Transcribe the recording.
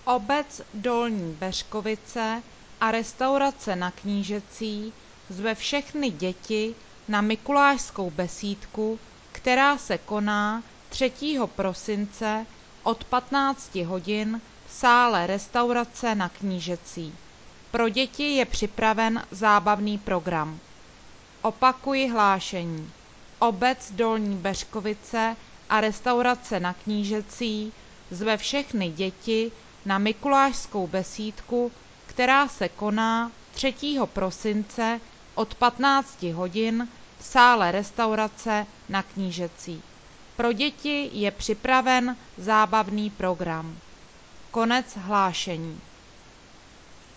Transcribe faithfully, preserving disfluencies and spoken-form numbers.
Obec Dolní Beřkovice a restaurace Na Knížecí zve všechny děti na mikulášskou besídku, která se koná třetího prosince od patnácti hodin v sále restaurace Na Knížecí. Pro děti je připraven zábavný program. Opakuji hlášení. Obec Dolní Beřkovice a restaurace Na Knížecí zve všechny děti na mikulášskou besídku, která se koná třetího prosince od patnácti hodin v sále restaurace Na Knížecí. Pro děti je připraven zábavný program. Konec hlášení.